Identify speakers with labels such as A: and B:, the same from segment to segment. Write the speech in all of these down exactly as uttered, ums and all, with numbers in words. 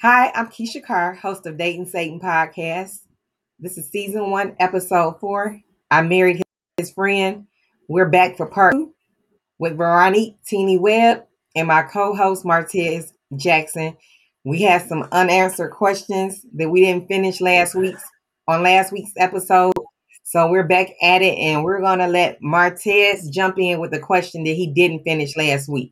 A: Hi, I'm Keisha Carr, host of Dating Satan podcast. This is season one, episode four. I married his friend. We're back for part two with Veronique Teeny Webb and my co-host Martez Jackson. We had some unanswered questions that we didn't finish last week's on last week's episode. So we're back at it and we're gonna let Martez jump in with the question that he didn't finish last week.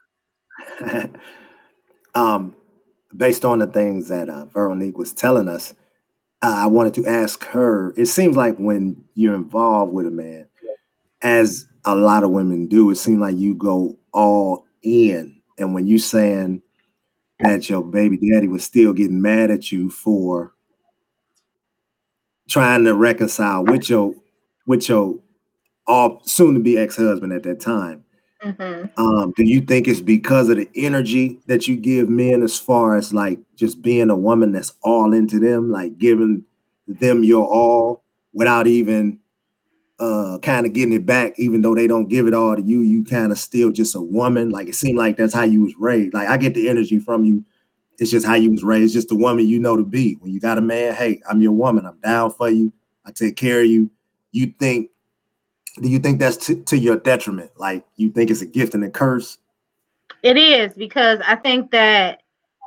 B: um, based on the things that uh, Veronique was telling us, uh, I wanted to ask her. It seems like when you're involved with a man, as a lot of women do, it seems like you go all in. And when you saying that your baby daddy was still getting mad at you for trying to reconcile with your with your all soon to be ex-husband at that time.
C: Mm-hmm.
B: Um, do you think it's because of the energy that you give men as far as like just being a woman that's all into them, like giving them your all without even uh kind of getting it back, even though they don't give it all to you, you kind of still just a woman? Like it seemed like that's how you was raised. Like I get the energy from you. It's just how you was raised, just the woman you know to be. When you got a man, hey, I'm your woman. I'm down for you. I take care of you. You think Do you think that's to, to your detriment? Like you think it's a gift and a curse?
C: It is, because I think that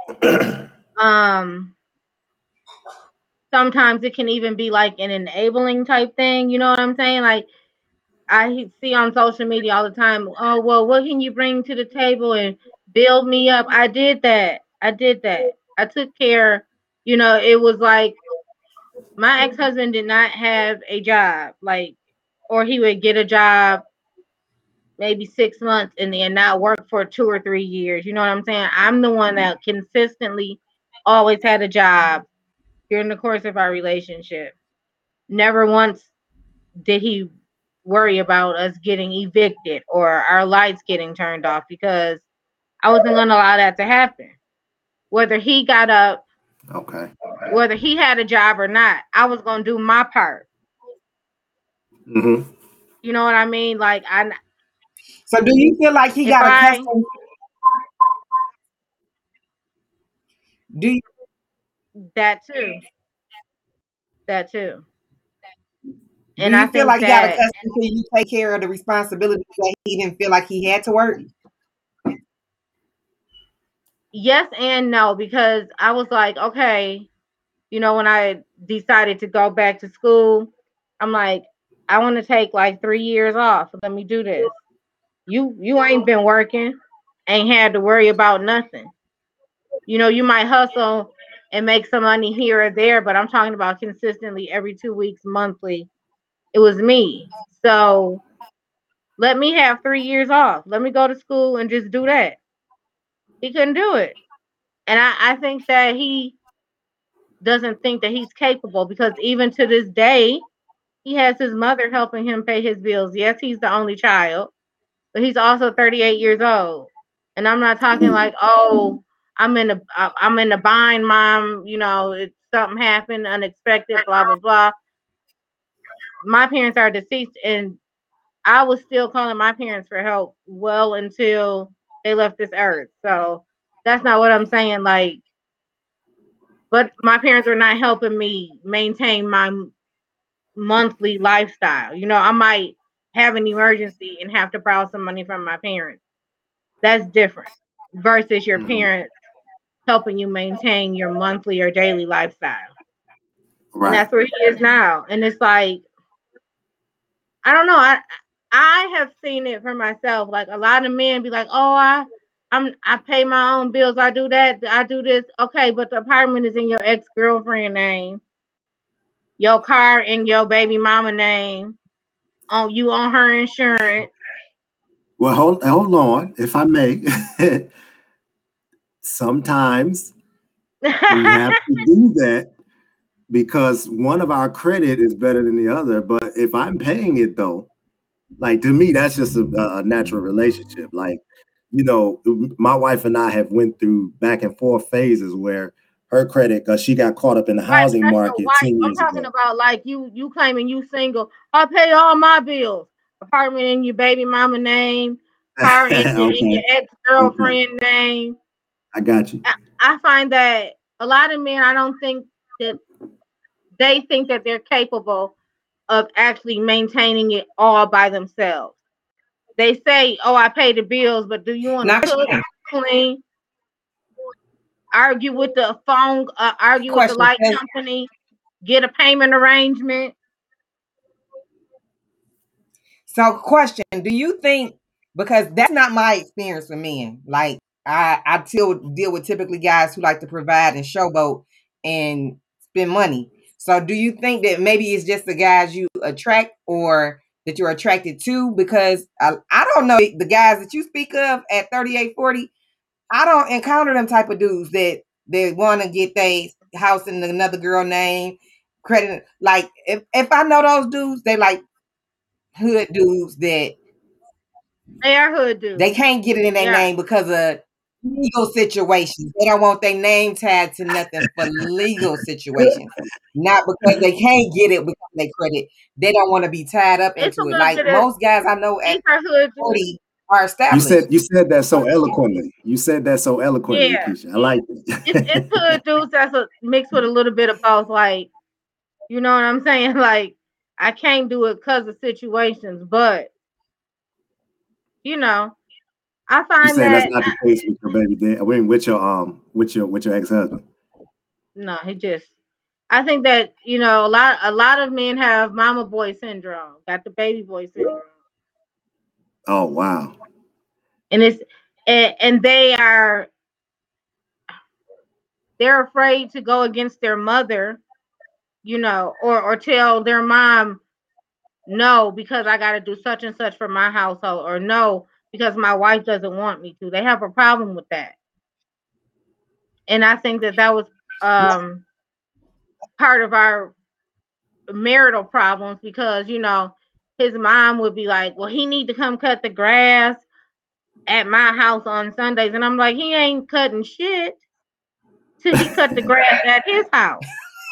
C: um sometimes it can even be like an enabling type thing. You know what I'm saying? Like I see on social media all the time, oh, well, what can you bring to the table and build me up? I did that. I did that. I took care. You know, it was like my ex-husband did not have a job, like, or he would get a job maybe six months and then not work for two or three years. You know what I'm saying? I'm the one that consistently always had a job during the course of our relationship. Never once did he worry about us getting evicted or our lights getting turned off, because I wasn't going to allow that to happen. Whether he got up,
B: okay,
C: whether he had a job or not, I was going to do my part.
B: Mm-hmm.
C: You know what I mean? Like, I.
A: So, do you feel like he
C: if
A: got
C: I,
A: accustomed? Do you,
C: that too. That too.
A: do
C: And
A: you
C: I
A: feel
C: think
A: like he got
C: that
A: accustomed to you take care of the responsibility that he didn't feel like he had to work?
C: yes and no, because I was like, okay, you know, when I decided to go back to school, I'm like, I want to take like three years off. Let me do this. You you ain't been working, ain't had to worry about nothing. You know, you might hustle and make some money here or there, but I'm talking about consistently every two weeks, monthly. It was me. So let me have three years off. Let me go to school and just do that. He couldn't do it. And I, I think that he doesn't think that he's capable, because even to this day, he has his mother helping him pay his bills. Yes, he's the only child, but he's also thirty-eight years old. And I'm not talking like, oh, I'm in a I'm in a bind, mom. You know, it, something happened, unexpected, blah blah blah. My parents are deceased, and I was still calling my parents for help well until they left this earth. So that's not what I'm saying. Like, but my parents are not helping me maintain my monthly lifestyle. You know, I might have an emergency and have to borrow some money from my parents. That's different versus your
B: Mm-hmm.
C: parents helping you maintain your monthly or daily lifestyle.
B: Right.
C: And that's where he is now. And it's like, I don't know. I I have seen it for myself. Like a lot of men be like, oh, I I'm I pay my own bills. I do that. I do this. Okay, but the apartment is in your ex-girlfriend name. Your car in your baby mama name. On you on her insurance.
B: Well, hold hold on, if I may. Sometimes we have to do that because one of our credit is better than the other. But if I'm paying it though, like to me, that's just a, a natural relationship. Like, you know, my wife and I have went through back and forth phases where her credit, because she got caught up in the
C: Right,
B: housing
C: that's your
B: market
C: wife.
B: ten
C: I'm
B: years
C: talking
B: ago.
C: about like you you claiming you single. I pay all my bills. Apartment in your baby mama name, car in your in
B: Okay,
C: your
B: okay,
C: ex-girlfriend name.
B: I got you.
C: I, I find that a lot of men, I don't think that they think that they're capable of actually maintaining it all by themselves. They say, "Oh, I pay the bills," but do you want to cook, clean, argue with the phone, uh, argue with the light company, get a payment arrangement?
A: So, question: do you think, because that's not my experience with men, like I I still deal with typically guys who like to provide and showboat and spend money. So, do you think that maybe it's just the guys you attract or that you're attracted to? Because I, I don't know the guys that you speak of at thirty-eight, forty. I don't encounter them type of dudes that they want to get their house in another girl name, credit. Like if, if I know those dudes, they like hood dudes that
C: they are hood dudes.
A: They can't get it in their yeah. name because of legal situations. They don't want their name tied to nothing for legal situations. Not because they can't get it because they credit. They don't want to be tied up
C: it's
A: into it. Like most guys I know at forty are established.
B: You said you said that so eloquently. You said that so eloquently, yeah. Keisha. I like it.
C: it's, it's hood dudes that's a mixed with a little bit of both. Like, you know what I'm saying? Like, I can't do it because of situations, but you know, I find
B: you saying
C: that
B: that's not the case with your baby dad. I mean, with your um, with your with your ex husband.
C: No, he just. I think that you know a lot. A lot of men have mama boy syndrome, got the baby boy syndrome.
B: Oh wow!
C: And it's and, and they are they're afraid to go against their mother, you know, or or tell their mom, no, because I got to do such and such for my household, or no, because my wife doesn't want me to. They have a problem with that, and I think that that was um part of our marital problems because you know his mom would be like, well, he need to come cut the grass at my house on Sundays, and I'm like, he ain't cutting shit till he cut the grass at his house.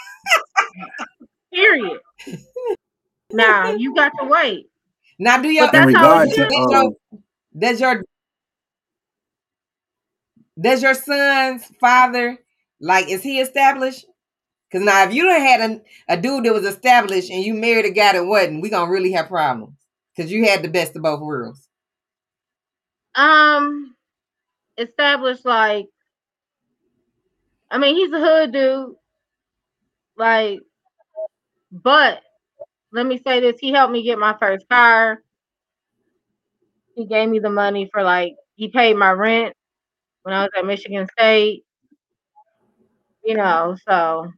C: Period. Now you got to wait.
A: Now do you
B: in regard to um,
A: does your does your son's father, like, is he established? Because now if you done had a, a dude that was established and you married a guy that wasn't, we gonna really have problems. Because you had the best of both worlds.
C: Um established, like, I mean, he's a hood dude. Like, but let me say this, he helped me get my first car. He gave me the money for, like, he paid my rent when I was at Michigan State. You know, so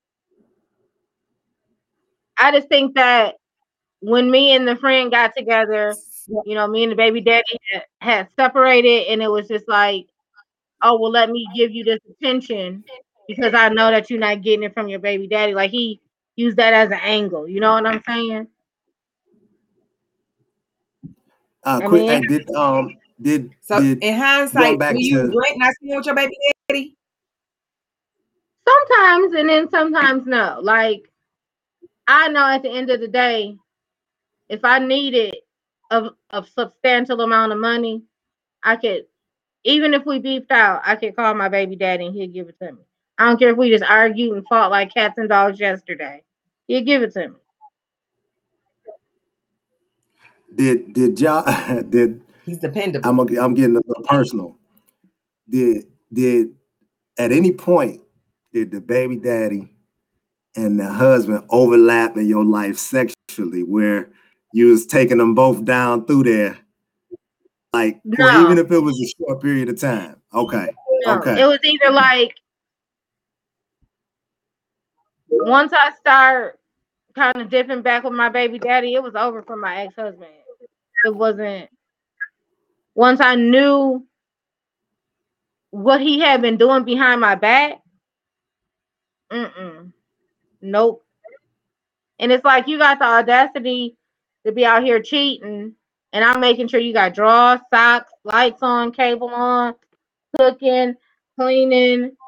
C: I just think that when me and the friend got together, you know, me and the baby daddy had, had separated, and it was just like, oh, well, let me give you this attention because I know that you're not getting it from your baby daddy. Like, he used that as an angle. You know what I'm saying?
B: Uh, quick, mean, hey, did um did
A: so
B: did
A: in hindsight, do you regret not seeing with your baby daddy?
C: Sometimes, and then sometimes no. Like, I know at the end of the day, if I needed a, a substantial amount of money, I could, even if we beefed out, I could call my baby daddy and he'd give it to me. I don't care if we just argued and fought like cats and dogs yesterday. He'd give it to me.
B: Did did y'all did
A: he's dependable.
B: I'm I'm getting a little personal. Did did at any point did the baby daddy and the husband overlap in your life sexually, where you was taking them both down through there, like, no. Or even if it was a short period of time? Okay,
C: no.
B: Okay.
C: It was either like once I start kind of dipping back with my baby daddy, it was over for my ex-husband. It wasn't. Once I knew what he had been doing behind my back, mm-mm, nope. And it's like, you got the audacity to be out here cheating, and I'm making sure you got drawers, socks, lights on, cable on, cooking, cleaning,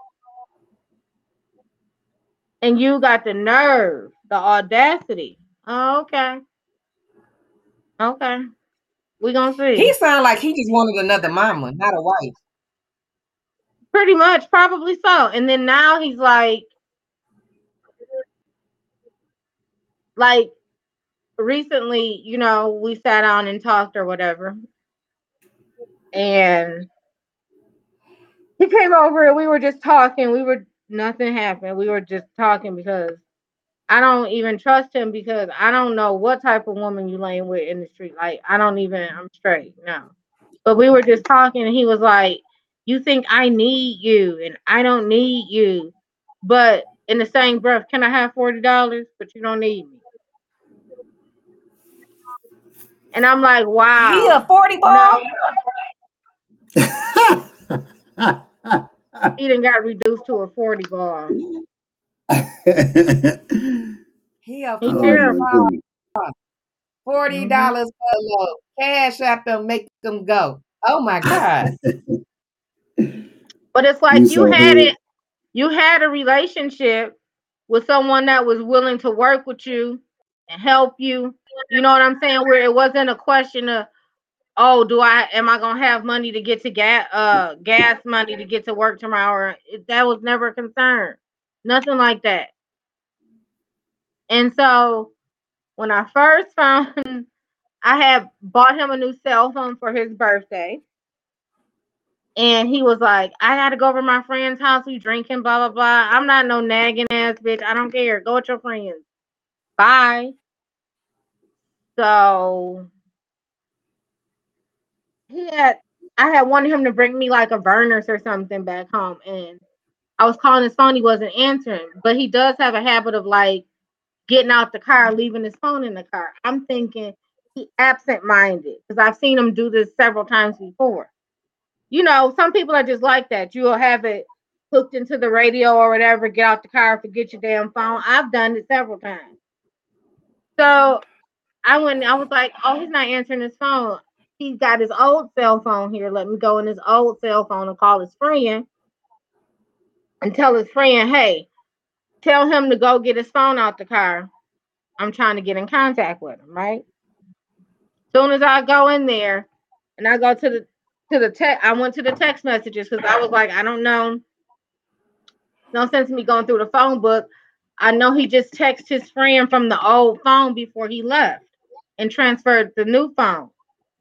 C: and you got the nerve, the audacity. Oh, okay. Okay. We gonna see.
A: He sounded like he just wanted another mama, not a wife.
C: Pretty much, probably so. And then now he's like, like recently, you know, we sat down and talked or whatever. And he came over and we were just talking. We were, nothing happened. We were just talking because I don't even trust him because I don't know what type of woman you laying with in the street. Like, I don't even, I'm straight, no. But we were just talking and he was like, you think I need you and I don't need you. But in the same breath, can I have forty dollars? But you don't need me. And I'm like, wow.
A: He a forty ball?
C: No. He done got reduced to a forty ball.
A: He a
C: He
A: forty
C: terrible.
A: ball. Forty dollars mm-hmm. for a load. Cash app them, make them go. Oh my God.
C: But it's like you, you had it, you had a relationship with someone that was willing to work with you and help you. You know what I'm saying? Where it wasn't a question of, oh, do I am I gonna have money to get to gas uh gas money to get to work tomorrow? That was never a concern. Nothing like that. And so when I first found I had bought him a new cell phone for his birthday. And he was like, I gotta go over to my friend's house. We drinking, blah, blah, blah. I'm not no nagging ass bitch. I don't care. Go with your friends. Bye. So he had I had wanted him to bring me like a Vernors or something back home. And I was calling his phone, he wasn't answering. But he does have a habit of like getting out the car, leaving his phone in the car. I'm thinking he absent-minded because I've seen him do this several times before. You know, some people are just like that. You'll have it hooked into the radio or whatever, get out the car, forget your damn phone. I've done it several times. So I went, I was like, oh, he's not answering his phone. He's got his old cell phone here. Let me go in his old cell phone and call his friend and tell his friend, hey, tell him to go get his phone out the car. I'm trying to get in contact with him, right? Soon as I go in there and I go to the to the text, I went to the text messages because I was like, I don't know. No sense in me going through the phone book. I know he just texted his friend from the old phone before he left and transferred the new phone.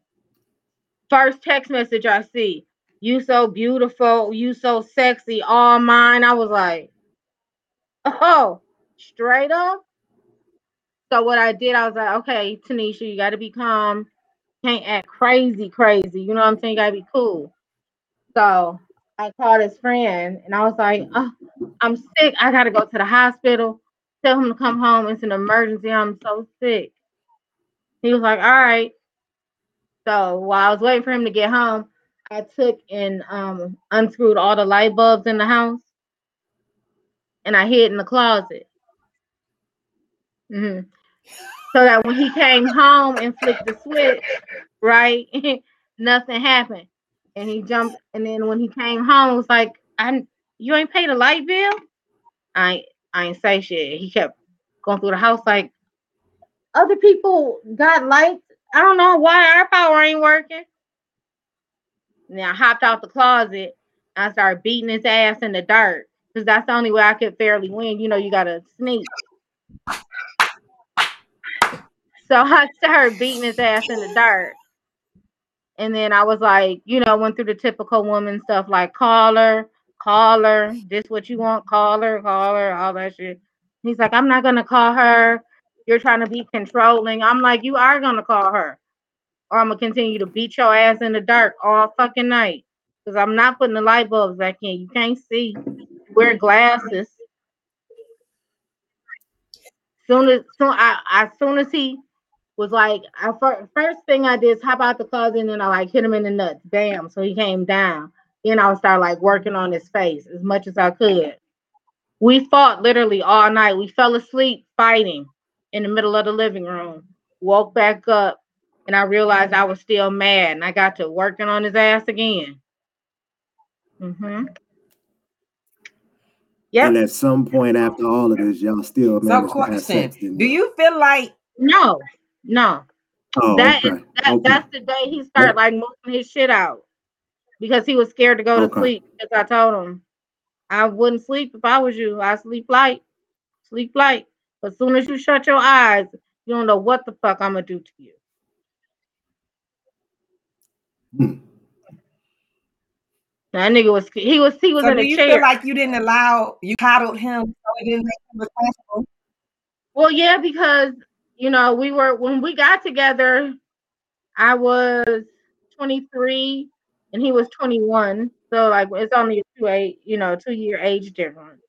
C: First text message I see, you so beautiful, you so sexy, all mine. I was like, oh, straight up. So what I did, I was like, okay, Tanisha, you got to be calm. Can't act crazy, crazy. You know what I'm saying? You got to be cool. So I called his friend and I was like, oh, I'm sick. I got to go to the hospital. Tell him to come home. It's an emergency. I'm so sick. He was like, all right. So while I was waiting for him to get home, I took and um, unscrewed all the light bulbs in the house and I hid in the closet. Mm-hmm. So that when he came home and flicked the switch, right, nothing happened. And he jumped, and then when he came home, it was like, I you ain't paid a light bill? I I ain't say shit. He kept going through the house like, other people got lights. I don't know why our power ain't working. And then I hopped out the closet and I started beating his ass in the dirt. Because that's the only way I could fairly win. You know, you gotta sneak. So I started beating his ass in the dirt. And then I was like, you know, went through the typical woman stuff like call her, call her, this what you want, call her, call her, all that shit. He's like, I'm not gonna call her. You're trying to be controlling. I'm like, you are gonna call her. Or I'm gonna continue to beat your ass in the dark all fucking night. Because I'm not putting the light bulbs back in. You can't see. Wear glasses. Soon as soon I as soon as he was like, I first, first thing I did is hop out the closet and then I like hit him in the nuts. Bam. So he came down. Then I would start like working on his face as much as I could. We fought literally all night. We fell asleep fighting in the middle of the living room. Woke back up and I realized I was still mad and I got to working on his ass again. Mm-hmm.
B: Yep. And at some point after all of this, y'all still managed so to have sex.
A: Do you feel like
C: no, no.
B: Oh,
C: that
B: okay.
C: is that,
B: okay.
C: that's the day he started like moving his shit out. because he was scared to go to
B: Okay.
C: sleep. Because I told him I wouldn't sleep if I was you. I sleep light, sleep light. But as soon as you shut your eyes, you don't know what the fuck I'm gonna do to you.
B: Hmm.
C: That nigga was he was he was
A: So
C: in
A: do
C: a
A: you feel
C: chair.
A: like you didn't allow you coddled him so it didn't make him responsible?
C: Well, yeah, because you know we were when we got together, I was twenty-three and he was twenty-one. So like it's only a two eight, you know, two year age difference.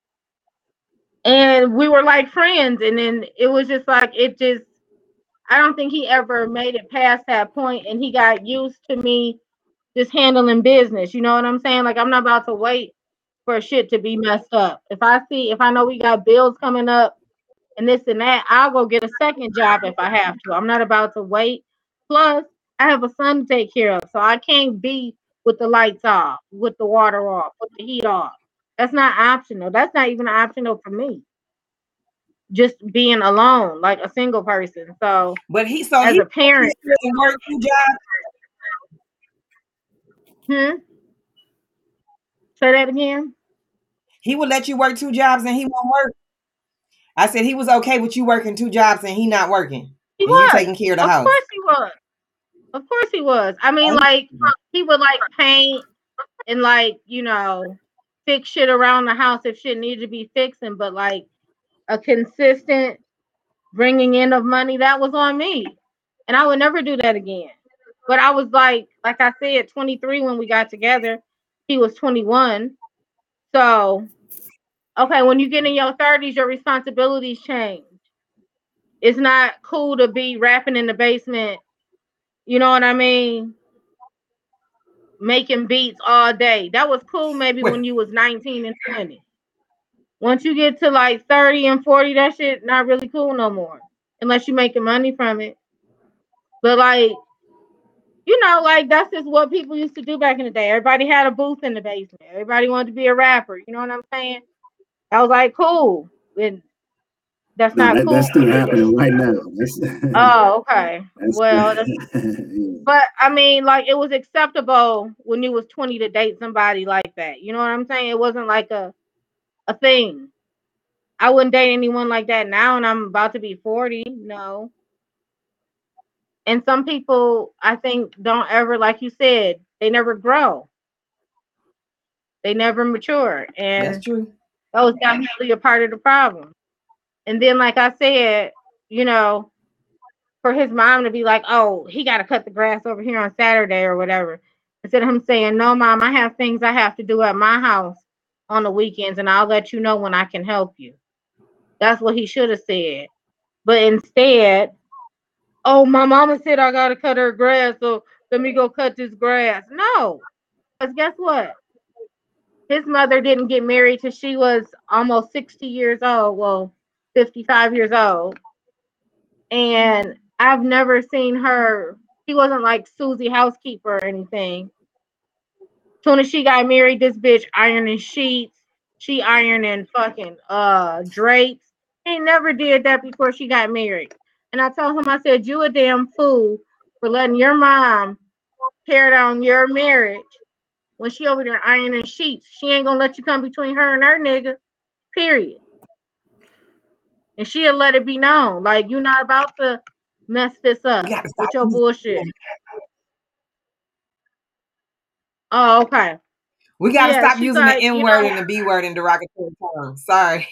C: And we were like friends, and then it was just like it just I don't think he ever made it past that point, and he got used to me just handling business. You know what I'm saying? Like I'm not about to wait for shit to be messed up. If I see if I know we got bills coming up and this and that, I'll go get a second job if I have to. I'm not about to wait. Plus, I have a son to take care of, so I can't be with the lights off, with the water off, with the heat off. That's not optional. That's not even optional for me. Just being alone, like a single person. So,
A: But he so
C: as
A: he
C: a parent,
A: work two jobs.
C: hmm, say that again.
A: He would let you work two jobs and he won't work. I said he was okay with you working two jobs and he not working.
C: He
A: And you
C: was.
A: taking care of the
C: Of
A: house.
C: course he was. Of course he was. I mean, like he would like paint and like you know fix shit around the house if shit needed to be fixing, but like a consistent bringing in of money that was on me, and I would never do that again. But I was like, like I said, twenty-three when we got together. He was twenty-one. So okay, when you get in your thirties, your responsibilities change. It's not cool to be rapping in the basement. You know what I mean? Making beats all day. That was cool maybe
A: Well,
C: when you was nineteen and twenty. Once you get to like thirty and forty, that shit not really cool no more. Unless you making money from it. But like, you know, like that's just what people used to do back in the day. Everybody had a booth in the basement. Everybody wanted to be a rapper. You know what I'm saying? I was like, cool. And that's
B: No,
C: not
B: that,
C: cool
B: that's still
C: anymore.
B: happening right now. That's,
C: Oh, okay.
B: that's
C: Well, that's,
B: yeah.
C: but I mean, like it was acceptable when you was twenty to date somebody like that. You know what I'm saying? It wasn't like a a thing. I wouldn't date anyone like that now, and I'm about to be forty. No. And some people, I think, don't ever, like you said, they never grow. They never mature,
A: that's
C: and
A: true.
C: that was definitely a part of the problem. And then, like I said, you know, for his mom to be like, "Oh, he got to cut the grass over here on Saturday or whatever," instead of him saying, "No, mom, I have things I have to do at my house on the weekends, and I'll let you know when I can help you." That's what he should have said. But instead, oh, my mama said I gotta cut her grass, so let me go cut this grass. No, because guess what? His mother didn't get married till she was almost sixty years old. Well, fifty-five years old. And I've never seen her. She wasn't like Susie housekeeper or anything. Soon as she got married, this bitch ironing sheets. She ironing fucking uh drapes. He never did that before she got married. And I told him, I said, you a damn fool for letting your mom tear down your marriage when she over there ironing sheets. She ain't gonna let you come between her and her nigga. Period. And she'll let it be known. Like you're not about to mess this
A: We
C: up
A: got to stop
C: with your
A: using
C: bullshit. Oh, okay.
A: we got to
C: Yeah,
A: stop
C: she's
A: using the
C: like,
A: N
C: you
A: word
C: know,
A: and the B word in derogatory terms. Sorry.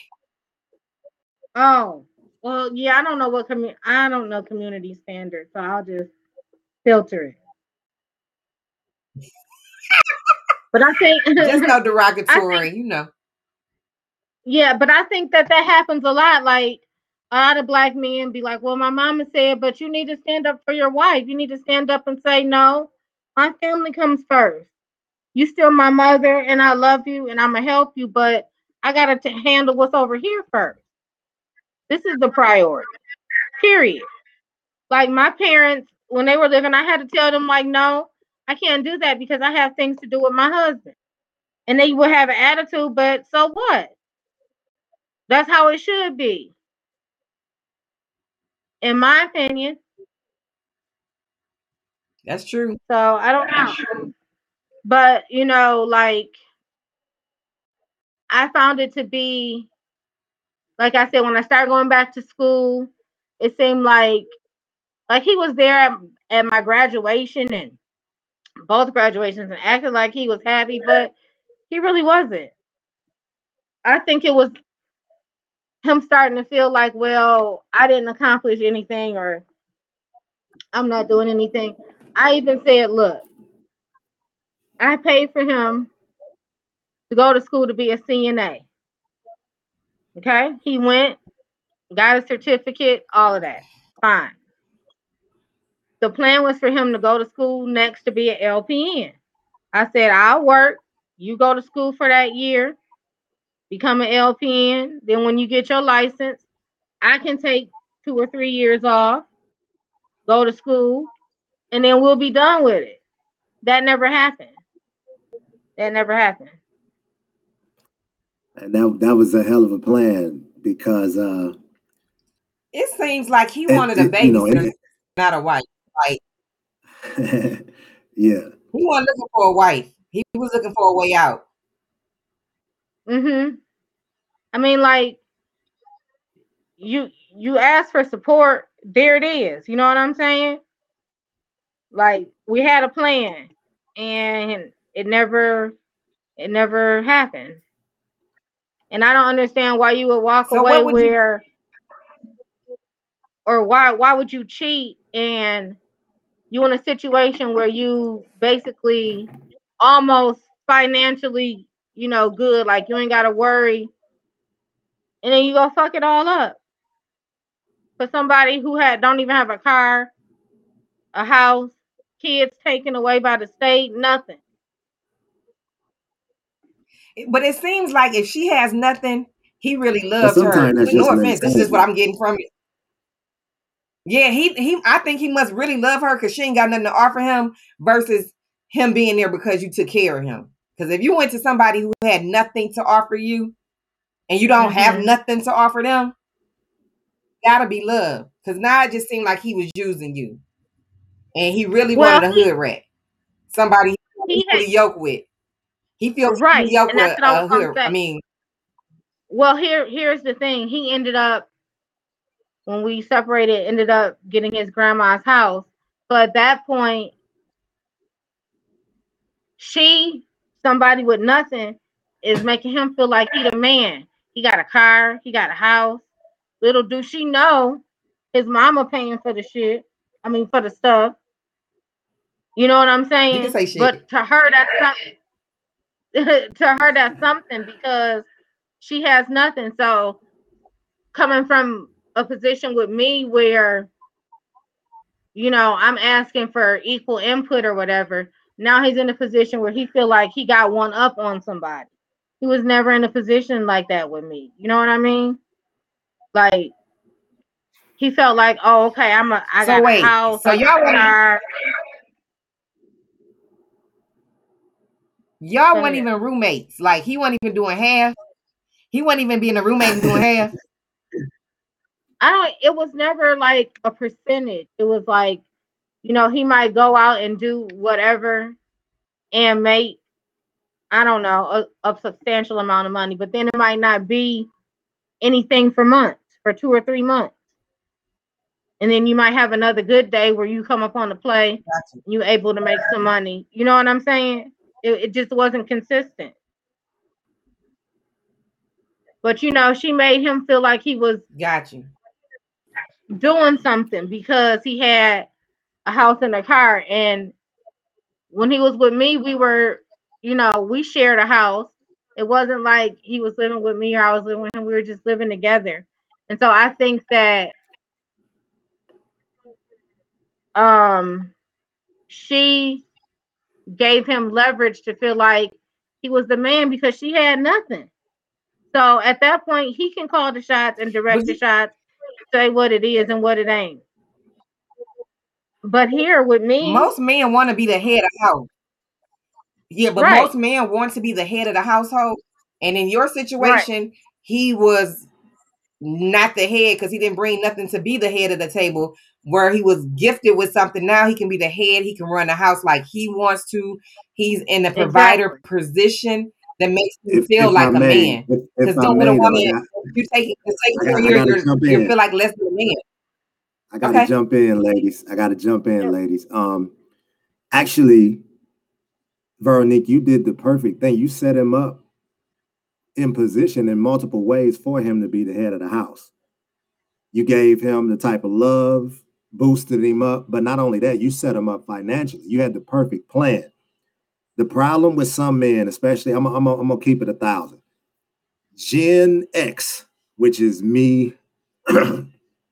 C: oh, well, yeah, I don't know what commu- I don't know community standards, so I'll just filter it. But I think,
A: Just no
C: I think,
A: derogatory, you know.
C: yeah, but I think that that happens a lot. Like a lot of black men be like, "Well, my mama said, but you need to stand up for your wife. You need to stand up and say no. My family comes first. You still my mother, and I love you, and I'm gonna help you, but I gotta t- handle what's over here first. This is the priority. Period." Like my parents, when they were living, I had to tell them, like, no, I can't do that because I have things to do with my husband. And they would have an attitude, but so what? That's how it should be, in my opinion.
A: That's true.
C: So I don't know. But you know, like I found it to be, like I said, when I started going back to school, it seemed like like he was there at, at my graduation and both graduations and acted like he was happy, but he really wasn't. I think it was him starting to feel like, well, I didn't accomplish anything or I'm not doing anything. I even said, look, I paid for him to go to school to be a C N A. Okay? He went, got a certificate, all of that. Fine. The plan was for him to go to school next to be an L P N. I said, I'll work. You go to school for that year, become an L P N. Then when you get your license, I can take two or three years off, go to school, and then we'll be done with it. That never happened. That never happened.
B: And that that was a hell of a plan because uh
A: It seems like he
B: it,
A: wanted a
B: it you know
A: babysitter,
B: it,
A: not a wife. Like
B: yeah.
A: he wasn't looking for a wife. He was looking for a way out.
C: Mhm. I mean, like you you ask for support, there it is. You know what I'm saying? Like we had a plan, and it never it never happened. And I don't understand why you would walk
A: So
C: away
A: what would you
C: where, or why why would you cheat and you in a situation where you basically almost financially, you know, good, like you ain't gotta worry, and then you go fuck it all up for somebody who had don't even have a car, a house, kids taken away by the state, nothing.
A: but it seems like if she has nothing, he really
B: But
A: loved her.
B: sometimes that's
A: But
B: just
A: no offense, this is just what
B: mentality.
A: I'm getting from it. Yeah, he he I think he must really love her because she ain't got nothing to offer him versus him being there because you took care of him. Because if you went to somebody who had nothing to offer you and you don't have
C: Mm-hmm.
A: nothing to offer them, gotta be love. Because now it just seemed like he was using you. And he really
C: Well,
A: wanted a
C: he
A: hood rat. Somebody he
C: he had
A: equally yoked with. He feels equally
C: right,
A: yoked
C: and that's
A: with
C: what I was
A: a
C: gonna
A: hood. I
C: say.
A: mean,
C: Well, here here's the thing. He ended up when we separated, ended up getting his grandma's house. So at that point, she, somebody with nothing, is making him feel like he the man. He got a car, he got a house. Little do she know, his mama paying for the shit. I mean, for the stuff. You know what I'm
A: you can
C: saying?
A: say
C: But
A: shit.
C: to her, that's something. To her, that's something because she has nothing. So coming from a position with me where, you know, I'm asking for equal input or whatever. Now he's in a position where he feel like he got one up on somebody. He was never in a position like that with me. You know what I mean? Like he felt like, oh, okay, I'm a, I
A: So
C: got a
A: wait,
C: house,
A: so
C: I got
A: y'all
C: a
A: weren't
C: car.
A: y'all
C: Go
A: weren't
C: ahead.
A: even roommates. Like he wasn't even doing half. He wasn't even being a roommate and doing half.
C: I don't. It was never like a percentage. It was like, you know, he might go out and do whatever and make, I don't know, a, a substantial amount of money, but then it might not be anything for months, for two or three months. And then you might have another good day where you come up on the play,
A: Gotcha.
C: you're able to make some money. You know what I'm saying? It, it just wasn't consistent. But you know, she made him feel like he was
A: Got you.
C: doing something because he had a house and a car. And when he was with me, we were, you know, we shared a house. It wasn't like he was living with me or I was living with him. We were just living together. And so I think that um she gave him leverage to feel like he was the man because she had nothing. So at that point, he can call the shots and direct
A: But
C: the
A: you,
C: shots, say what it is and what it ain't. But here with me,
A: most men want to be the head of the house. Yeah, but most
C: right,
A: men want to be the head of the household. And in your
C: right,
A: situation, he was not the head because he didn't bring nothing to be the head of the table. where he was gifted with something. Now he can be the head. He can run the house like he wants to. He's in a provider
C: Exactly.
A: position that makes him
B: If
A: feel
B: if I
A: like a
B: may,
A: man.
B: if, if
A: Because
B: I
A: don't with a
B: may though, I
A: woman,
B: got
A: you take it, take
B: I
A: care
B: got
A: of
B: I
A: your,
B: got to
A: your,
B: jump
A: you
B: in.
A: feel like less than a man.
B: I got to
A: Okay.
B: jump in, ladies. I got to jump in,
C: Yep.
B: ladies. Um, actually, Veronique, you did the perfect thing. You set him up in position in multiple ways for him to be the head of the house. You gave him the type of love, boosted him up, but not only that, you set him up financially. You had the perfect plan. The problem with some men, especially, I'm, I'm, I'm gonna keep it a thousand. Gen X, which is me, uh,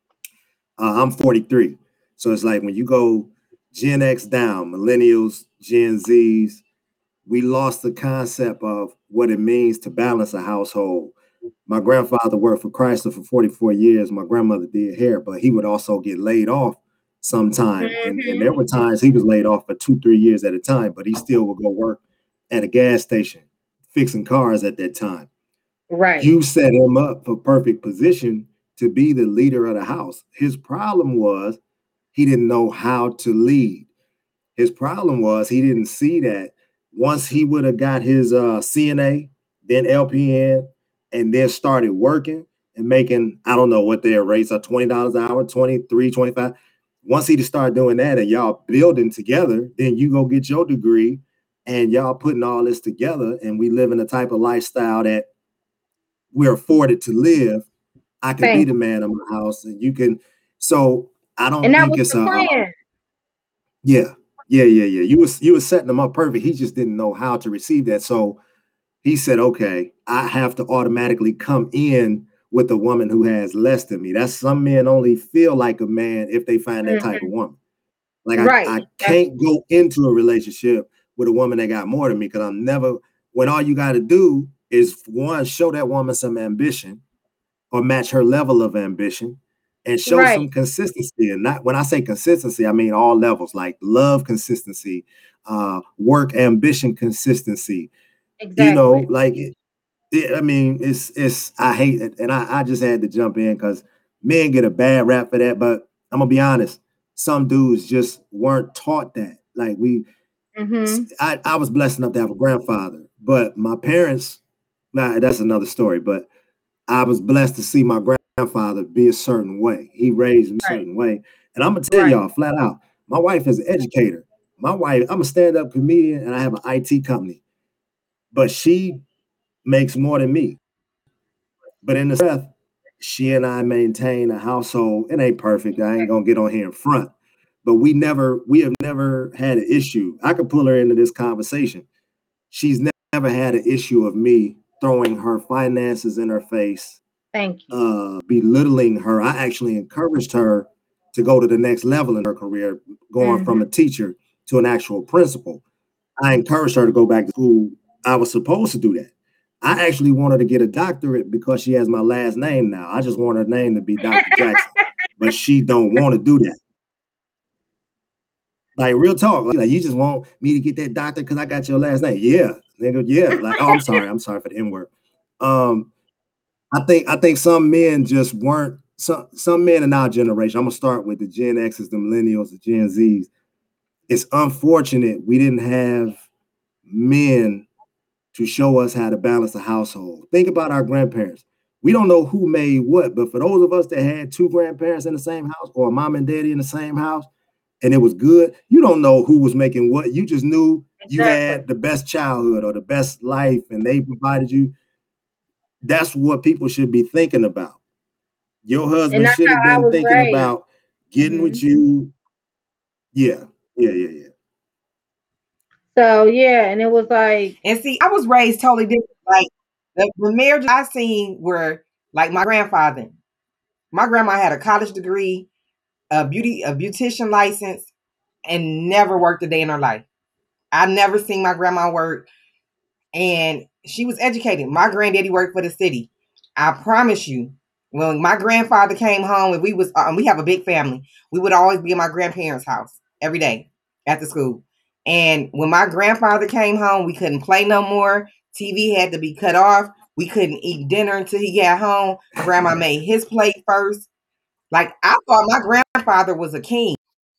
B: I'm forty-three. So it's like when you go Gen X down, millennials, Gen Zs, we lost the concept of what it means to balance a household. My grandfather worked for Chrysler for forty-four years. My grandmother did hair, but he would also get laid off sometime. And, and there
C: Mm-hmm.
B: were times he was laid off for two, three years at a time, but he still would go work at a gas station fixing cars at that time.
C: Right.
B: You set him up for perfect position to be the leader of the house. His problem was he didn't know how to lead. His problem was he didn't see that once he would have got his uh, C N A, then L P N, and then started working and making, I don't know what their rates are, twenty dollars an hour, twenty-three, twenty-five. Once he start doing that and y'all building together, then you go get your degree and y'all putting all this together and we live in a type of lifestyle that we're afforded to live. I can be
C: Thank
B: the
C: you.
B: man of my house and you can. So I
C: And
B: don't
C: that
B: think
C: was
B: it's
C: the
B: a, a
C: plan.
B: yeah, yeah, yeah, yeah. You was you was setting him up perfect. He just didn't know how to receive that. So he said, okay, I have to automatically come in with a woman who has less than me. That's some men only feel like a man if they find that type
C: Mm-hmm.
B: of woman. Like I,
C: Right.
B: I
C: That's
B: can't go into a relationship with a woman that got more than me because I'm never, when all you got to do is one, show that woman some ambition or match her level of ambition and show
C: right.
B: some consistency. And not when I say consistency, I mean all levels, like love consistency, uh, work ambition consistency. You know,
C: Exactly.
B: like it, it, I mean, it's it's I hate it, and I, I just had to jump in because men get a bad rap for that. But I'm gonna be honest, some dudes just weren't taught that. Like we,
C: Mm-hmm.
B: I, I was blessed enough to have a grandfather, but my parents, nah, that's another story. But I was blessed to see my grandfather be a certain way. He raised me a
C: Right.
B: certain way. And I'm gonna tell
C: Right.
B: y'all flat out, my wife is an educator. My wife, I'm a stand-up comedian and I have an I T company, but she makes more than me. But in the breath, she and I maintain a household. It ain't perfect. I ain't gonna get on here in front, but we never, we have never had an issue. I could pull her into this conversation. She's never had an issue of me throwing her finances in her face,
C: Thank you.
B: uh, belittling her. I actually encouraged her to go to the next level in her career, going
C: Mm-hmm.
B: from a teacher to an actual principal. I encouraged her to go back to school. I was supposed to do that. I actually wanted to get a doctorate because she has my last name now. I just want her name to be Doctor Jackson, but she don't want to do that. Like real talk, like you just want me to get that doctor because I got your last name. Yeah, nigga, yeah. Like, oh, I'm sorry, I'm sorry for the N word. Um, I think I think some men just weren't some some men in our generation. I'm gonna start with the Gen X's, the millennials, the Gen Zs. It's unfortunate we didn't have men to show us how to balance a household. Think about our grandparents. We don't know who made what, but for those of us that had two grandparents in the same house or a mom and daddy in the same house, and it was good, you don't know who was making what. You just knew you
C: Exactly.
B: had the best childhood or the best life, and they provided you. That's what people should be thinking about. Your
C: And
B: husband
C: that's
B: should have
C: how I
B: been
C: was
B: thinking
C: raised.
B: about getting
C: Mm-hmm.
B: with you. Yeah, yeah, yeah, yeah.
C: So yeah, and it was like,
A: And see, I was raised totally different. Like the, the marriages I seen were like my grandfather. My grandma had a college degree, a beauty, a beautician license, and never worked a day in her life. I never seen my grandma work, and she was educated. My granddaddy worked for the city. I promise you, when my grandfather came home, and we was, um, we have a big family, we would always be in my grandparents' house every day after school. And when my grandfather came home, we couldn't play no more. T V had to be cut off. We couldn't eat dinner until he got home. Grandma made his plate first. Like I thought my grandfather was a king.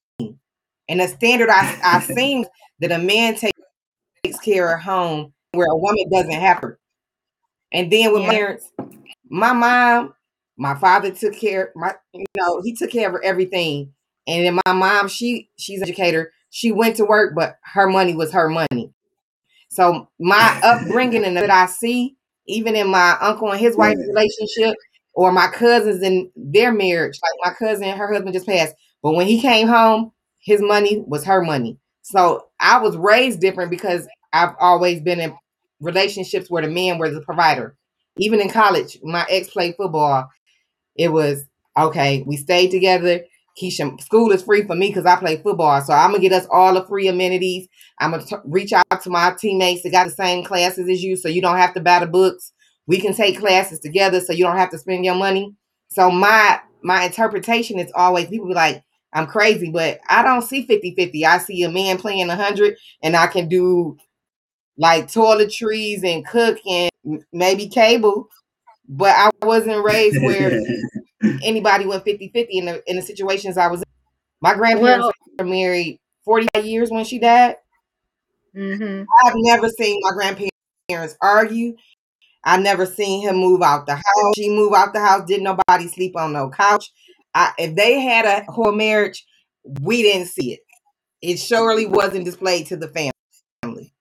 A: And the standard I, I seen that a man takes care of home where a woman doesn't have her. And then with
C: Yeah.
A: my parents, my mom, my father took care, my you know, he took care of everything. And then my mom, she she's an educator. She went to work, but her money was her money. So my upbringing and that I see, even in my uncle and his wife's
B: Yeah.
A: relationship, or my cousins and their marriage, like my cousin, her husband just passed. But when he came home, his money was her money. So I was raised different because I've always been in relationships where the man was the provider. Even in college, my ex played football. It was okay. We stayed together. Keisha, school is free for me because I play football. So I'm gonna get us all the free amenities. I'm gonna t- reach out to my teammates that got the same classes as you, so you don't have to buy the books. We can take classes together, so you don't have to spend your money. So my my interpretation is always people be like, I'm crazy, but I don't see fifty-fifty. I see a man playing one hundred, and I can do like toiletries and cook and maybe cable. But I wasn't raised where anybody went fifty-fifty in the in the situations I was in. My grandparents
C: Well,
A: were married forty-five years when she died.
C: mm-hmm.
A: I've never seen my grandparents argue. I never seen him move out the house. She move out the house. Didn't nobody sleep on no couch. I, if they had a whole marriage, we didn't see it. It surely wasn't displayed to the family.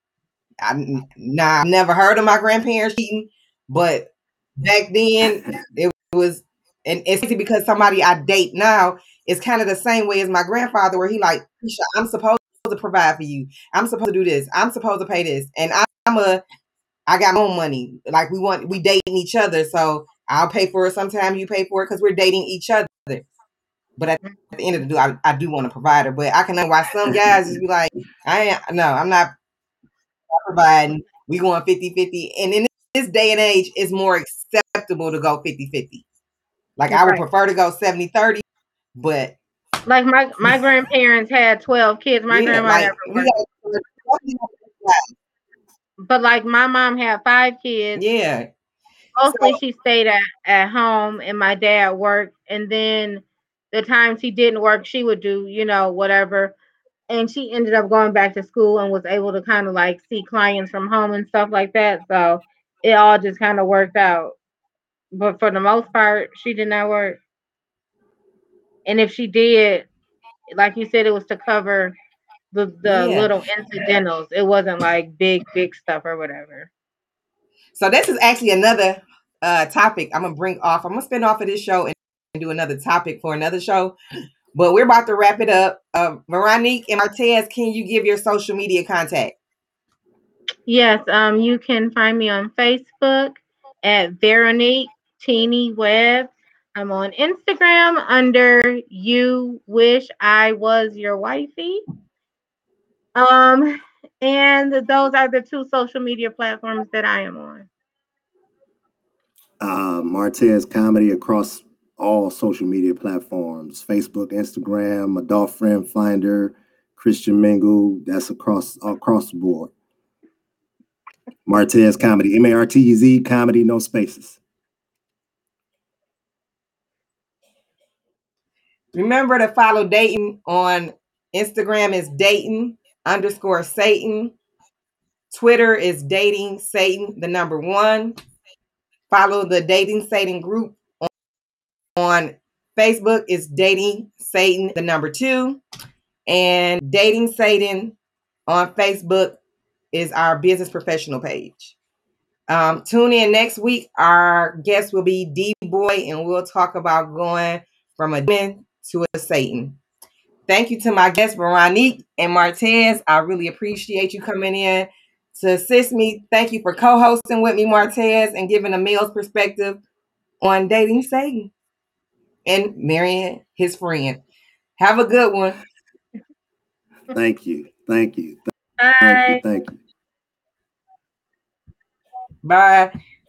A: I nah, I never heard of my grandparents cheating, but back then it was, and it's because somebody I date now is kind of the same way as my grandfather, where he like, I'm supposed to provide for you. I'm supposed to do this. I'm supposed to pay this, and I'm a, I got my own money. Like we want, we dating each other, so I'll pay for it. Sometimes you pay for it because we're dating each other. But at the end of the day, I, I do want to provide her. But I can know why some guys just be like, I ain't, no, I'm not providing. We going fifty-fifty. And in this day and age, it's more acceptable to go fifty-fifty. Like I would
C: Right.
A: prefer to go seventy-thirty, but
C: Like my my grandparents had twelve kids. My
A: yeah,
C: grandma
A: like
C: never
A: we
C: worked.
A: got
C: But like my mom had five kids.
A: yeah.
C: Mostly
A: So
C: she stayed at, at home and my dad worked. And then the times he didn't work, she would do, you know, whatever. And she ended up going back to school and was able to kind of like see clients from home and stuff like that. So it all just kind of worked out. But for the most part, she did not work. And if she did, like you said, it was to cover the the
A: yeah.
C: little incidentals. It wasn't like big, big stuff or whatever.
A: So this is actually another uh topic I'm gonna bring off. I'm gonna spin off of this show and do another topic for another show. But we're about to wrap it up. Uh, Veronique and Martez, can you give your social media contact?
C: Yes, um, you can find me on Facebook at Veronique Teeny Webb. I'm on Instagram under You Wish I Was Your Wifey. Um, and those are the two social media platforms that I am on.
B: Uh, Martez Comedy across all social media platforms: Facebook, Instagram, Adult Friend Finder, Christian Mingle. That's across across the board. Martez Comedy, M A R T E Z Comedy, no spaces.
A: Remember to follow Dayton on Instagram is Dayton underscore Satan. Twitter is Dating Satan, the number one. Follow the Dating Satan group on Facebook is Dating Satan, the number two. And Dating Satan on Facebook is our business professional page. Um, tune in next week. Our guest will be D Boy, and we'll talk about going from a demon to a Satan. Thank you to my guests, Veronique and Martez. I really appreciate you coming in to assist me. Thank you for co-hosting with me, Martez, and giving a male's perspective on dating Satan and marrying his friend. Have a good one.
B: Thank you. Thank you.
C: Bye.
B: Thank you. Thank you.
A: Bye.